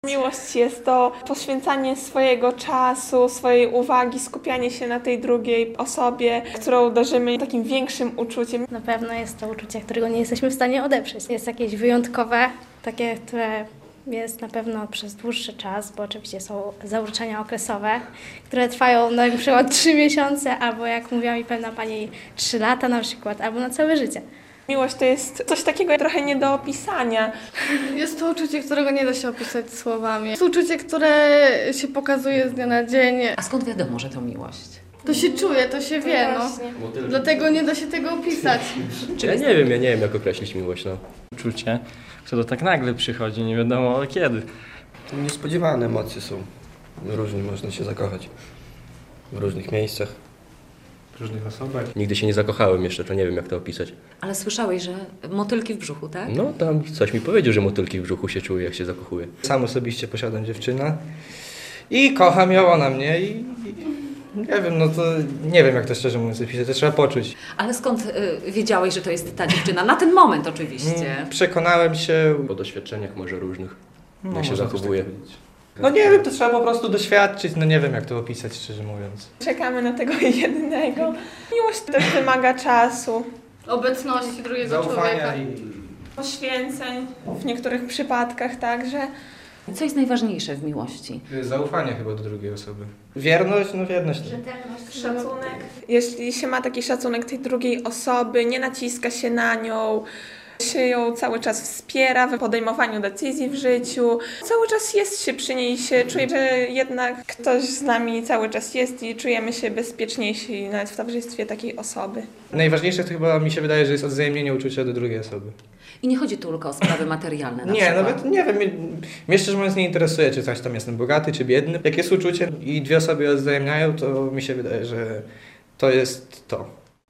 Miłość jest to poświęcanie swojego czasu, swojej uwagi, skupianie się na tej drugiej osobie, którą darzymy takim większym uczuciem. Na pewno jest to uczucie, którego nie jesteśmy w stanie odeprzeć. Jest jakieś wyjątkowe, takie, które jest na pewno przez dłuższy czas, bo oczywiście są zauroczenia okresowe, które trwają na przykład 3 miesiące, albo jak mówiła mi pewna pani 3 lata na przykład, albo na całe życie. Miłość to jest coś takiego trochę nie do opisania. Jest to uczucie, którego nie da się opisać słowami. Jest to uczucie, które się pokazuje z dnia na dzień. A skąd wiadomo, że to miłość? To się czuje, to się wie, no. Dlatego nie da się tego opisać. Ja nie wiem jak określić miłość, no. Uczucie, które tak nagle przychodzi, nie wiadomo kiedy. Niespodziewane emocje są. Różnie można się zakochać. W różnych miejscach. W różnych osobach. Nigdy się nie zakochałem jeszcze, to nie wiem jak to opisać. Ale słyszałeś, że motylki w brzuchu, tak? No tam coś mi powiedział, że motylki w brzuchu się czuje jak się zakochuje. Sam osobiście posiadam dziewczynę i kocham ją, ona mnie i nie wiem, no to nie wiem jak to szczerze mówiąc opisać, to trzeba poczuć. Ale skąd wiedziałeś, że to jest ta dziewczyna? Na ten moment oczywiście. Przekonałem się, Po doświadczeniach może różnych, no, jak się można też zachowuje. tak powiedzieć. No nie wiem, to trzeba po prostu doświadczyć, no nie wiem jak to opisać szczerze mówiąc. Czekamy na tego jednego. Miłość też wymaga czasu, Obecności drugiego człowieka. Zaufania i poświęceń, w niektórych przypadkach także. Co jest najważniejsze w miłości? Zaufanie chyba do drugiej osoby. wierność, no wierność. Szacunek. Jeśli się ma taki szacunek tej drugiej osoby, nie naciska się na nią, się ją cały czas wspiera w podejmowaniu decyzji w życiu, cały czas jest się przy niej, się czuje, że jednak ktoś z nami cały czas jest i czujemy się bezpieczniejsi nawet w towarzystwie takiej osoby. Najważniejsze to chyba mi się wydaje, że jest odwzajemnienie uczucia do drugiej osoby. I nie chodzi tu tylko o sprawy materialne na Nie, przykład. nawet nie wiem, mnie szczerze mówiąc nie interesuje, czy coś tam jestem bogaty, czy biedny. Jak jest uczucie i dwie osoby odwzajemniają, to mi się wydaje, że to jest to.